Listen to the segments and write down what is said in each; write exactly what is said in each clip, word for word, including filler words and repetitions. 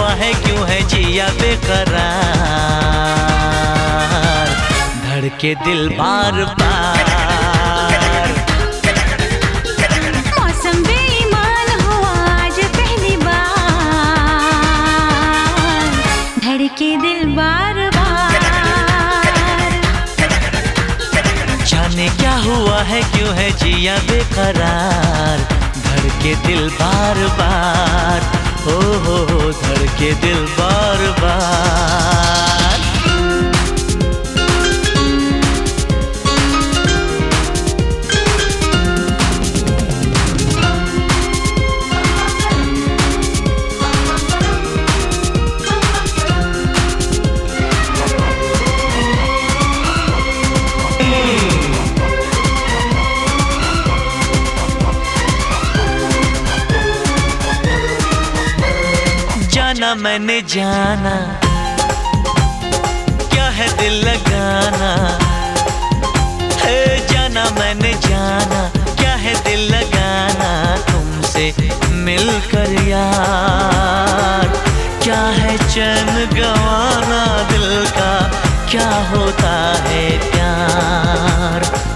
हुआ है क्यों है जिया बेकरार, धड़के दिल बार बार। मौसम बेईमान हुआ आज पहली बार, धड़के दिल बार बार। जाने क्या हुआ है क्यों है जिया बेकरार, धड़के दिल बार बार। हो हो हो धड़के दिल बार बार। जाना मैंने जाना क्या है दिल लगाना, है जाना मैंने जाना क्या है दिल लगाना, तुमसे मिलकर यार क्या है चैन गंवाना, दिल का क्या होता है प्यार।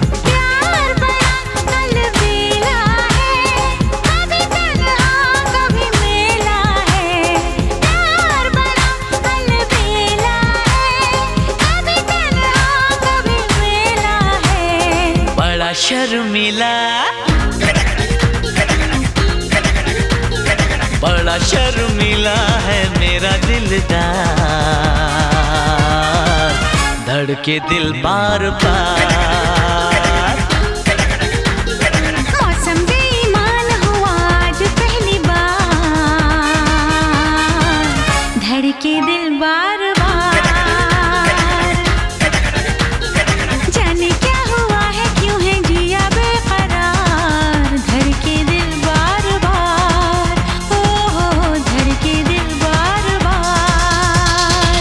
शर्मिला बड़ा शर्मिला है मेरा दिलदार, धड़के दिल बार बार। मौसम बेईमान हुआ आज पहली बार, धड़के दिल बार बार। जाने क्या हुआ है क्यों है जिया बेकरार, धड़के दिल बार बार। ओ हो धड़के दिल बार बार।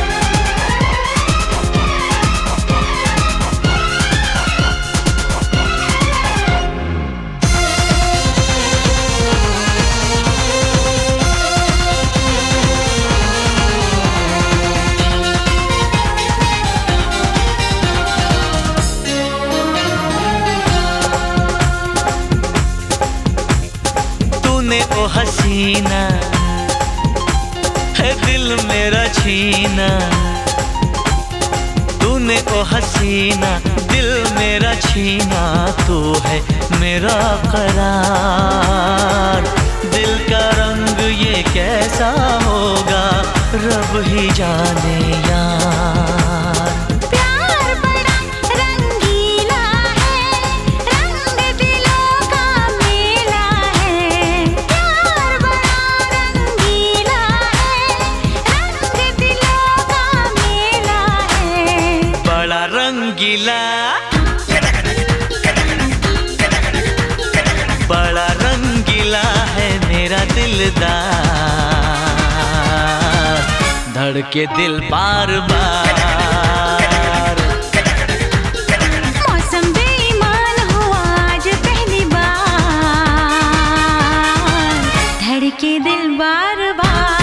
ओ हसीना है दिल मेरा छीना, तूने ओ हसीना दिल मेरा छीना, तू है मेरा करार। दिल का रंग ये कैसा होगा रब ही जाने यार। रंगीला बड़ा रंगीला है मेरा दिलदार, धड़के दिल बार बार। मौसम बेईमान हुआ आज पहली बार, धड़के दिल बार बार।